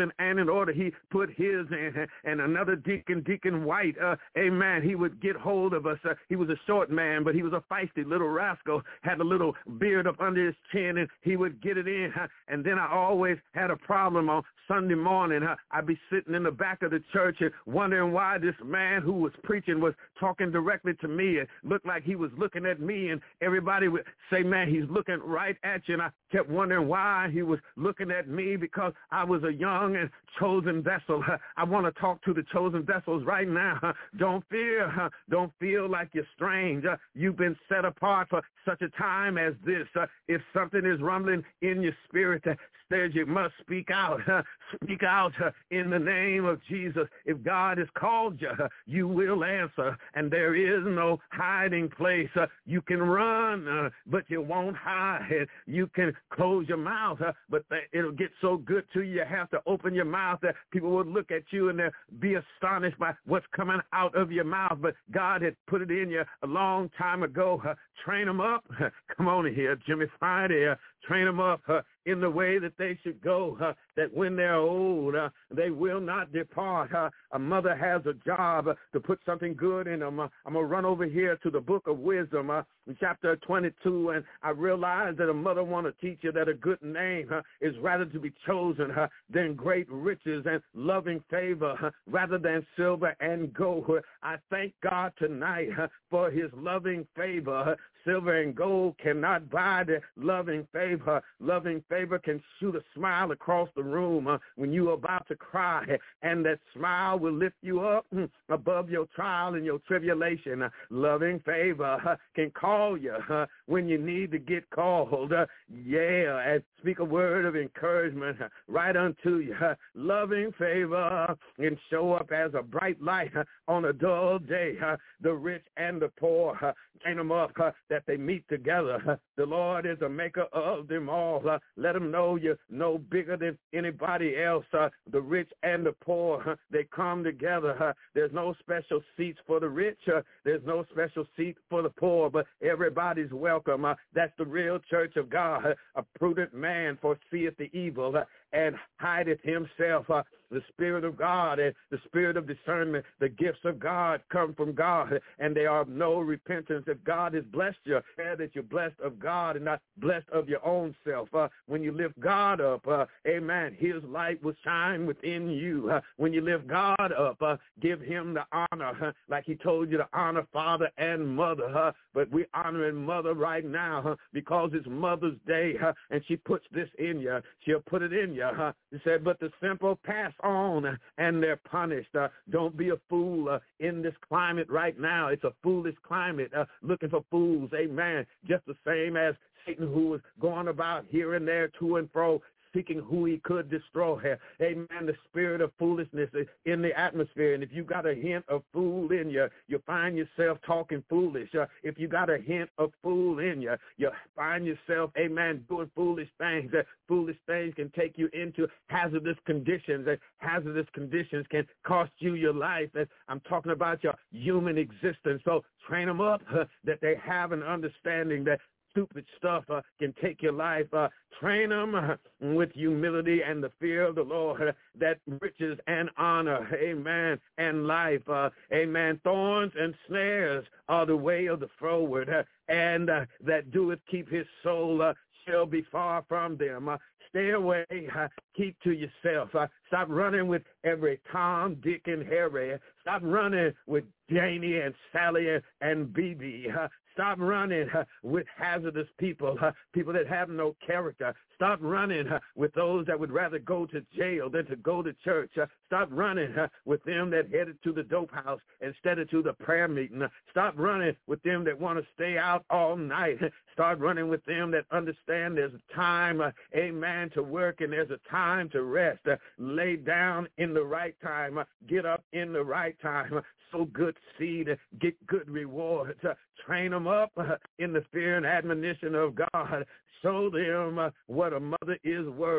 Amen. And in order, he put his in, and another deacon, Deacon White, uh, amen, he would get hold of us. Uh, he was a short man, but he was a feisty little rascal, had a little beard up under his chin, and he would get it in. Uh, and then I always had a problem on Sunday morning. Uh, I'd be sitting in the back of the church and wondering why this man who was preaching was talking directly to me. It looked like he was looking at me, and everybody would say, man, he's looking right at you. And I kept wondering why he was looking at me, because I was a young and chosen vessel. Uh, I want to talk to the chosen vessels right now. Uh, don't fear. Uh, don't feel like you're strange. Uh, you've been set apart for such a time as this. Uh, if something is rumbling in your spirit, uh, says you must speak out. Uh, speak out uh, in the name of Jesus. If God has called you, uh, you will answer, and there is no hiding place. Uh, you can run, uh, but you won't hide. You can close your mouth, uh, but th- it'll get so good to you, you have to open your mouth that people will look at you and they'll be astonished by what's coming out of your mouth. But God had put it in you a long time ago. Uh, train them up. Come on here, Jimmy Friday. Uh, train them up uh, in the way that they should go, uh, that when they're old, uh, they will not depart. Uh, a mother has a job uh, to put something good in them. Uh, I'm going to run over here to the book of wisdom, uh, in chapter twenty-two, and I realize that a mother wants to teach you that a good name uh, is rather to be chosen uh, than great riches and loving favor, uh, rather than silver and gold. Uh, I thank God tonight uh, for his loving favor. Uh, silver and gold cannot buy the loving favor. Loving favor can shoot a smile across the room uh, when you're about to cry, and that smile will lift you up mm, above your trial and your tribulation. Uh, loving favor uh, can call you uh, when you need to get called. Uh, yeah, and speak a word of encouragement uh, right unto you. Uh, loving favor can show up as a bright light uh, on a dull day. Uh, the rich and the poor, uh, train them up uh, that they meet together. Uh, the Lord is a maker of them all. Uh, let them know you're no bigger than anybody else. Uh, the rich and the poor, uh, they come together. Uh, there's no special seats for the rich. Uh, there's no special seat for the poor, but everybody's welcome. Uh, that's the real church of God. Uh, a prudent man foreseeth the evil uh, and hideth himself. Uh, the Spirit of God and the Spirit of discernment, the gifts of God come from God, and they are of no repentance. If God has blessed you, that you're blessed of God and not blessed of your own self. Uh, when you lift God up, uh, amen, his light will shine within you. Uh, when you lift God up, uh, give him the honor, uh, like he told you to honor father and mother. Uh, but we're honoring mother right now uh, because it's Mother's Day, uh, and she puts this in you. She'll put it in you. Uh, she said, but the simple pass on and they're punished. Uh, don't be a fool uh, in this climate right now. It's a foolish climate, uh, looking for fools. Amen. Just the same as Satan, who was going about here and there, to and fro, seeking who he could destroy. Amen. The spirit of foolishness is in the atmosphere. And if you got a hint of fool in you, you find yourself talking foolish. Uh, if you got a hint of fool in you, you find yourself, amen, doing foolish things. Uh, foolish things can take you into hazardous conditions. Uh, hazardous conditions can cost you your life. Uh, I'm talking about your human existence. So train them up uh, that they have an understanding that stupid stuff uh, can take your life. Uh, train them uh, with humility and the fear of the Lord, uh, that riches and honor, amen, and life, uh, amen. Thorns and snares are the way of the froward, uh, and uh, that doeth keep his soul uh, shall be far from them. Uh, stay away. Uh, keep to yourself. Uh, stop running with every Tom, Dick, and Harry. Stop running with Janie and Sally and, and B B. Uh, Stop running uh, with hazardous people, uh, people that have no character. Stop running uh, with those that would rather go to jail than to go to church. Uh, stop running uh, with them that headed to the dope house instead of to the prayer meeting. Uh, stop running with them that want to stay out all night. Start running with them that understand there's a time, uh, amen, to work, and there's a time to rest. Uh, lay down in the right time. Uh, get up in the right time. Uh, sow good seed. Uh, get good rewards. Uh, train them up uh, in the fear and admonition of God. Show them uh, what a mother is worth. Uh,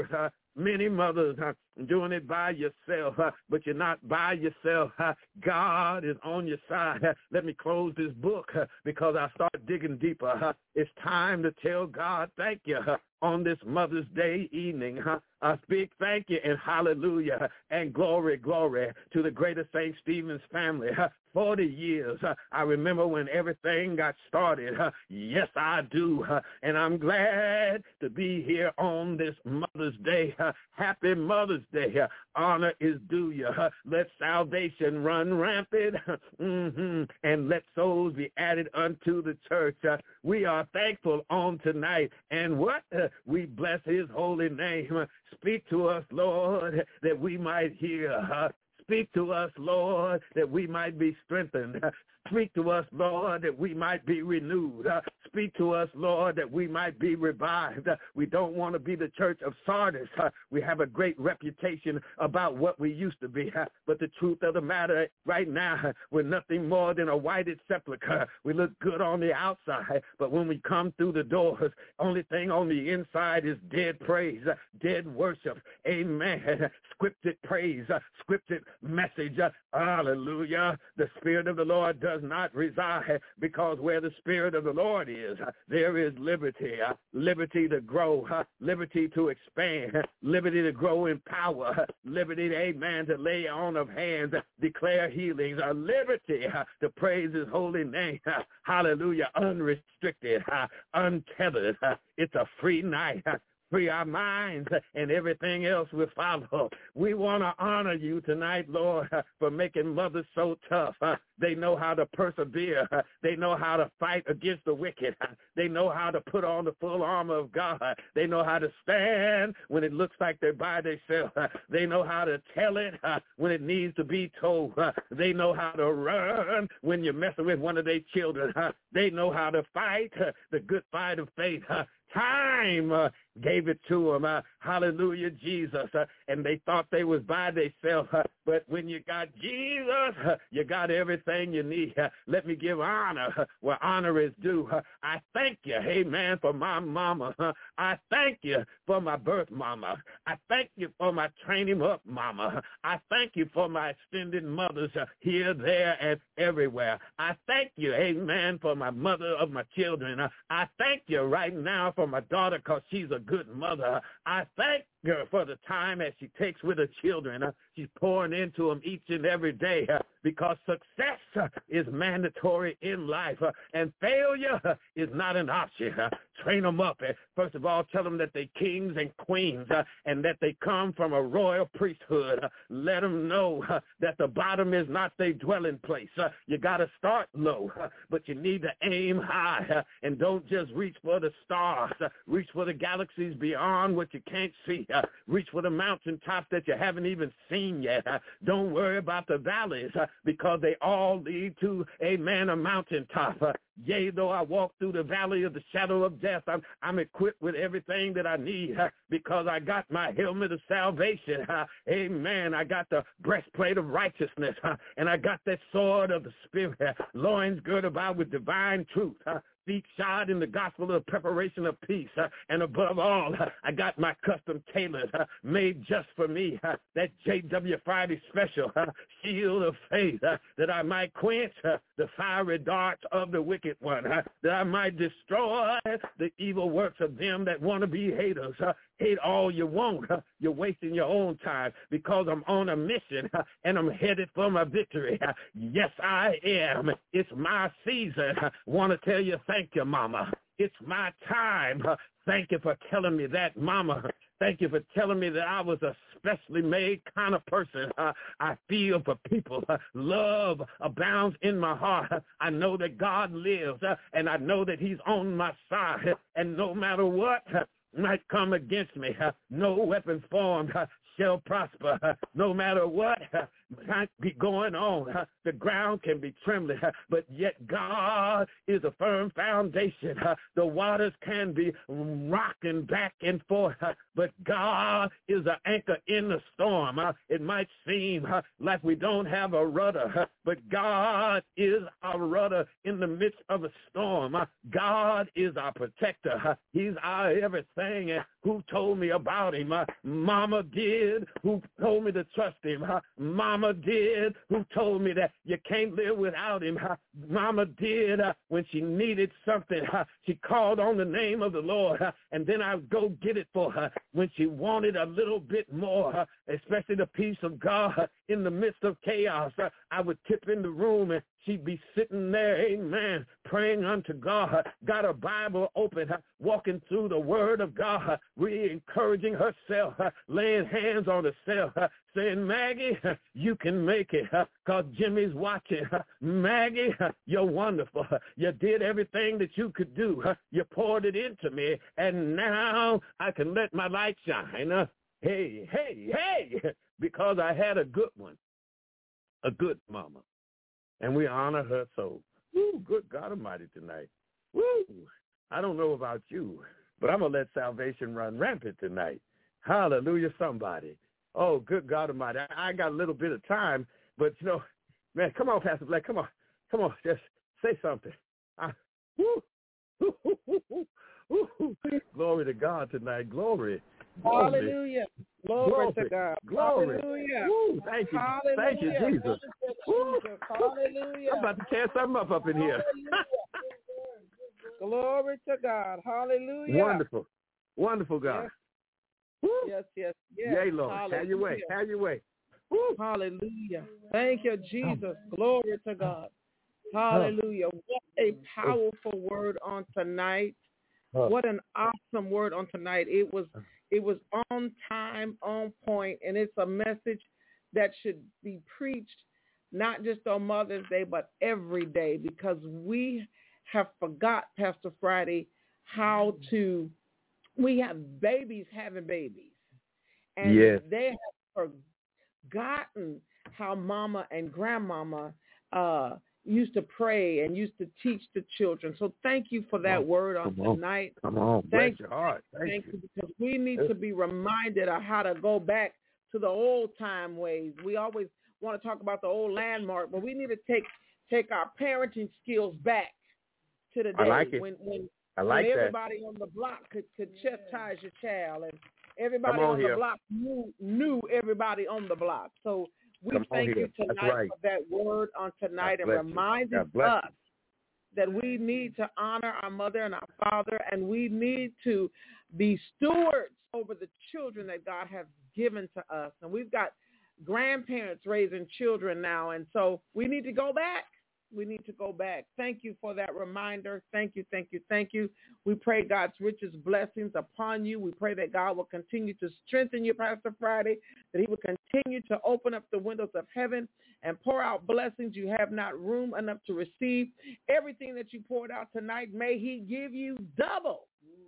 Many mothers uh, doing it by yourself, uh, but you're not by yourself. Uh, God is on your side. Uh, let me close this book uh, because I start digging deeper. Uh, it's time to tell God thank you uh, on this Mother's Day evening. Uh, I speak thank you and hallelujah and glory, glory to the Greater Saint Stephen's family. Uh, forty years. Uh, I remember when everything got started. Uh, yes, I do. Uh, and I'm glad to be here on this Mother's Day. Uh, happy Mother's Day. Uh, honor is due you. Uh, let salvation run rampant. mm-hmm. And let souls be added unto the church. Uh, we are thankful on tonight. And what? Uh, we bless his holy name. Uh, speak to us, Lord, that we might hear. Uh, Speak to us, Lord, that we might be strengthened. Speak to us, Lord, that we might be renewed. Uh, speak to us, Lord, that we might be revived. Uh, we don't want to be the church of Sardis. Uh, we have a great reputation about what we used to be. Uh, but the truth of the matter right now, uh, we're nothing more than a whited sepulcher. We look good on the outside, but when we come through the doors, only thing on the inside is dead praise, uh, dead worship. Amen. Scripted praise, uh, scripted message. Uh, hallelujah. The Spirit of the Lord does not reside, because where the Spirit of the Lord is, uh, there is liberty, uh, liberty to grow, uh, liberty to expand, uh, liberty to grow in power, uh, liberty, amen, to lay on of hands, uh, declare healings, uh, liberty uh, to praise his holy name. Uh, hallelujah. Unrestricted, uh, untethered. Uh, it's a free night. Uh, Free our minds, and everything else will follow. We want to honor you tonight, Lord, for making mothers so tough. They know how to persevere. They know how to fight against the wicked. They know how to put on the full armor of God. They know how to stand when it looks like they're by themselves. They know how to tell it when it needs to be told. They know how to run when you're messing with one of their children. They know how to fight the good fight of faith. Time uh, gave it to them. Uh, hallelujah, Jesus. Uh, and they thought they was by themselves. Uh, but when you got Jesus, uh, you got everything you need. Uh, let me give honor uh, where honor is due. Uh, I thank you, amen, for my mama. Uh, I thank you for my birth mama. I thank you for my training up mama. I thank you for my extended mothers uh, here, there, and everywhere. I thank you, amen, for my mother of my children. Uh, I thank you right now for for my daughter, because she's a good mother. I thank her for the time that she takes with her children. Uh, she's pouring into them each and every day uh, because success uh, is mandatory in life, uh, and failure uh, is not an option. Uh, train them up. Uh, first of all, tell them that they're kings and queens uh, and that they come from a royal priesthood. Uh, let them know uh, that the bottom is not their dwelling place. Uh, you got to start low, uh, but you need to aim high uh, and don't just reach for the stars. Uh, reach for the galaxies beyond what you can't see. Uh, reach for the mountaintops that you haven't even seen yet. Uh, don't worry about the valleys uh, because they all lead to, amen, a mountaintop. Uh, yea, though I walk through the valley of the shadow of death, I'm, I'm equipped with everything that I need uh, because I got my helmet of salvation. Uh, amen. I got the breastplate of righteousness uh, and I got that sword of the Spirit, uh, loins girded about with divine truth. Uh, feet shod in the gospel of preparation of peace. Uh, and above all, uh, I got my custom tailored, uh, made just for me, uh, that J W Friday special uh, shield of faith, uh, that I might quench uh, the fiery darts of the wicked one, uh, that I might destroy the evil works of them that want to be haters. Uh, hate all you want. Uh, you're wasting your own time because I'm on a mission uh, and I'm headed for my victory. Uh, yes, I am. It's my season. I want to tell you, thank you, Mama. It's my time. Uh, thank you for telling me that, Mama. Thank you for telling me that I was a specially made kind of person. Uh, I feel for people. Uh, love abounds in my heart. Uh, I know that God lives, uh, and I know that he's on my side. Uh, and no matter what uh, might come against me, uh, no weapon formed uh, shall prosper. No matter what might be going on, the ground can be trembling, but yet God is a firm foundation. The waters can be rocking back and forth, but God is an anchor in the storm. It might seem like we don't have a rudder, but God is our rudder in the midst of a storm. God is our protector. He's our everything. Who told me about him? Mama did, who told me to trust him. Mama did, who told me that you can't live without him. Mama did, when she needed something, she called on the name of the Lord, and then I would go get it for her. When she wanted a little bit more, especially the peace of God in the midst of chaos, I would tip in the room and she'd be sitting there, amen, praying unto God, got a Bible open, walking through the word of God, re-encouraging herself, laying hands on herself, saying, Maggie, you can make it, because Jimmy's watching. Maggie, you're wonderful. You did everything that you could do. You poured it into me, and now I can let my light shine. Hey, hey, hey, because I had a good one, a good mama. And we honor her so. Woo, good God Almighty tonight. Woo, I don't know about you, but I'm going to let salvation run rampant tonight. Hallelujah, somebody. Oh, good God Almighty. I, I got a little bit of time, but, you know, man, come on, Pastor Black. Come on. Come on. Just say something. I, woo, woo, woo, woo, woo, woo. Glory to God tonight. Glory. Glory.
Hallelujah. Glory, Glory to God.
Glory.
Hallelujah.
Woo, thank you.
Hallelujah.
Thank you, Jesus.
Woo. Hallelujah.
I'm about to tear something up up in here.
Glory to God. Hallelujah.
Wonderful. Wonderful God.
Yes, Woo. yes, yes. yes.
Yay, Lord. Hallelujah. Have your way. Have your way.
Woo. Hallelujah. Thank you, Jesus. Glory to God. Hallelujah. What a powerful word on tonight. What an awesome word on tonight. It was it was on time, on point, and it's a message that should be preached not just on Mother's Day, but every day, because we have forgot, Pastor Friday, how to, we have babies having babies, and
yes.
they have forgotten how mama and grandmama uh used to pray and used to teach the children. So thank you for that
Come
word on,
on
tonight.
Come on.
Thank
Bless your heart. Thank,
thank
you.
you, because we need to be reminded of how to go back to the old time ways. We always want to talk about the old landmark, but we need to take take our parenting skills back to the day
I like it.
when when,
I like
when
that.
everybody on the block could, could chastise your child, and everybody
on
on
here.
the block knew knew everybody on the block. So we
Come
thank you
That's
tonight
right.
for that word on tonight, and reminding us
you.
that we need to honor our mother and our father, and we need to be stewards over the children that God has given to us. And we've got grandparents raising children now, and so we need to go back. We need to go back. Thank you for that reminder. Thank you, thank you, thank you. We pray God's richest blessings upon you. We pray that God will continue to strengthen you, Pastor Friday, that he will continue to open up the windows of heaven and pour out blessings you have not room enough to receive. Everything that you poured out tonight, may he give you double,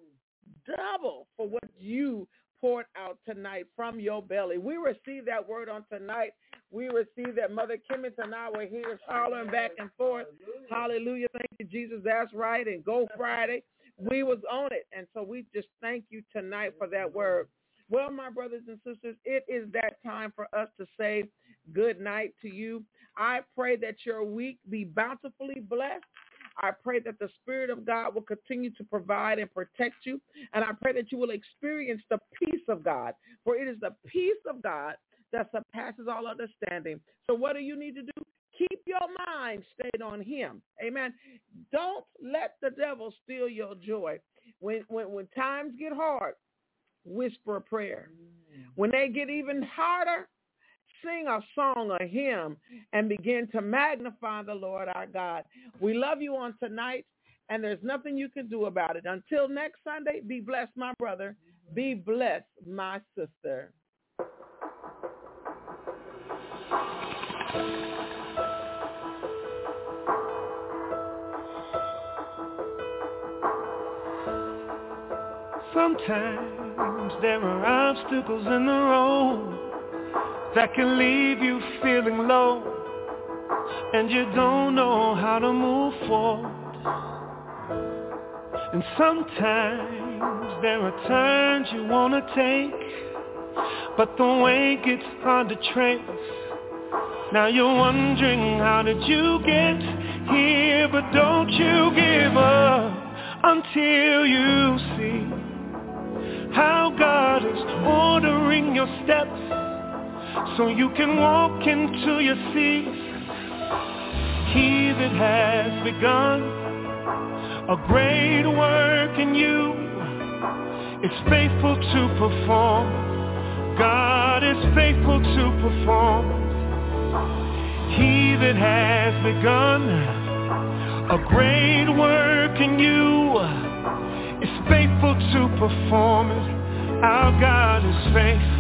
double for what you poured out tonight from your belly. We receive that word on tonight. We receive that. Mother Kimmons and I were here hollering back and forth. Hallelujah. Hallelujah. Thank you, Jesus. That's right. And Go Friday, we was on it. And so we just thank you tonight for that word. Well, my brothers and sisters, it is that time for us to say good night to you. I pray that your week be bountifully blessed. I pray that the Spirit of God will continue to provide and protect you. And I pray that you will experience the peace of God, for it is the peace of God that surpasses all understanding. So what do you need to do? Keep your mind stayed on him. Amen. Don't let the devil steal your joy. When, when, when times get hard, whisper a prayer. When they get even harder, sing a song, a hymn, and begin to magnify the Lord our God. We love you on tonight, and there's nothing you can do about it. Until next Sunday, be blessed, my brother. Be blessed, my sister.
Sometimes
Sometimes there are obstacles in the road that can leave you feeling low, and you don't know how to move forward. And sometimes there are turns you want to take, but the way gets hard to trace. Now you're wondering, how did you get here? But don't you give up until you see how God is ordering your steps, so you can walk into your seat. He that has begun a great work in you is faithful to perform. God is faithful to perform. He that has begun a great work in you is faithful to perform it. Our God is faithful.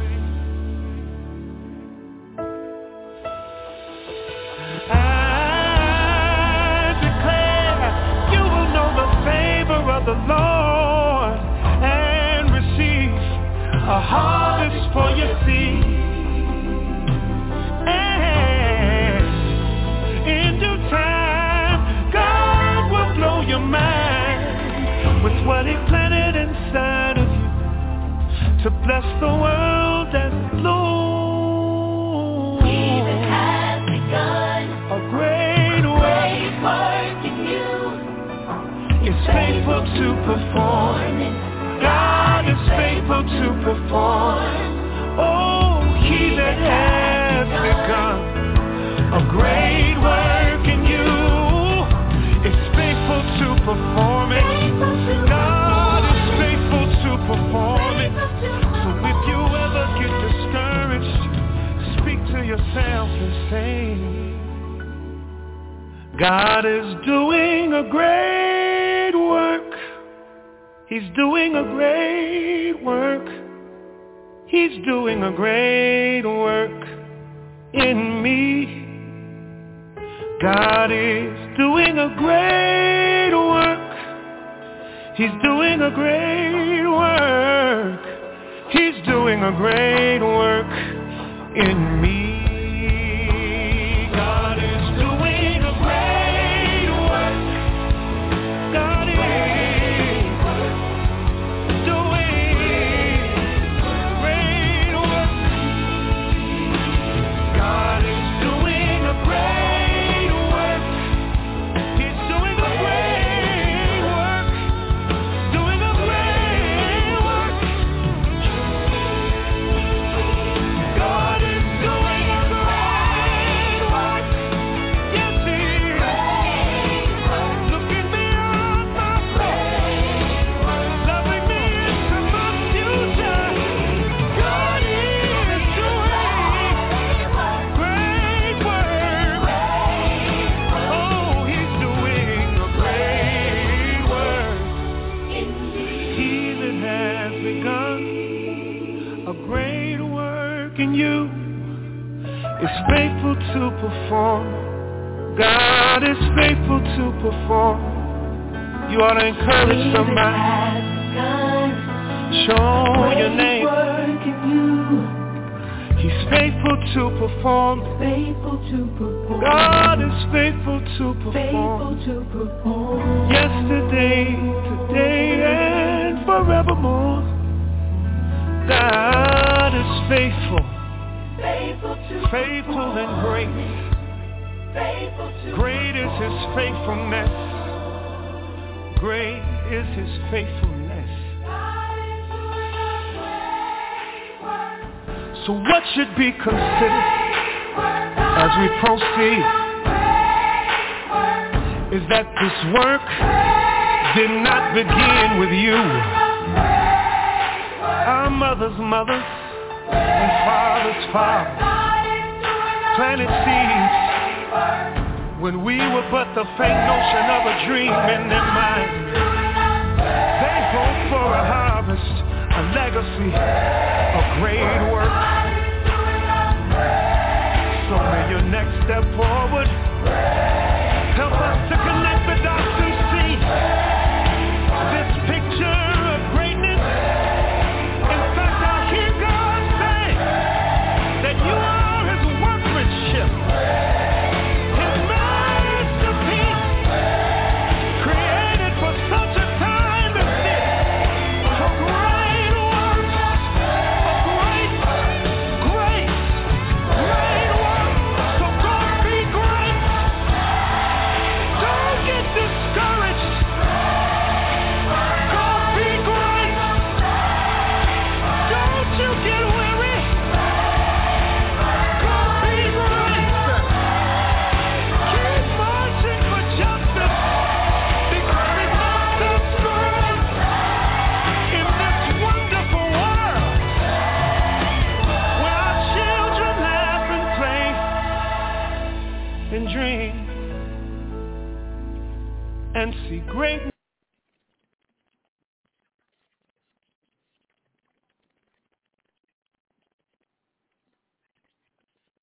I declare you will know the favor of the Lord and receive a harvest for your seed. And in due time, God will blow your mind with what He planted inside of you to bless the world as it blooms. He that has begun a great work in you is faithful to perform. God is faithful to perform. Oh, He that has begun a great work in you is faithful to perform it. God is faithful to perform it. So if you ever get discouraged, speak to yourself and say, God is doing a great work. He's doing a great work. He's doing a great work in me. God is doing a great work. He's doing a great work. He's doing a great work in me. God is doing a great work. God is doing great work. God is doing a great work. He's doing a great work. Doing a great work. God is doing a great work. Yes, He is. Looking beyond my past, loving me into my future. God is doing great work. Oh, He's doing a great work. He that has begun a great work in you is faithful to perform. God is faithful to perform. You ought to encourage somebody. Show your name. He's faithful to perform. God is faithful to perform. Yesterday, today, and forevermore. God is faithful. Faithful and great. Great is His faithfulness. Great is His faithfulness. So what should be considered as we proceed is that this work did not begin with you. Our mother's mother and father's father planted seeds when we were but the faint notion of a dream in their mind. They hope for a harvest, a legacy, a great work. So may your next step forward help us to connect the dots and see this picture of greatness and see great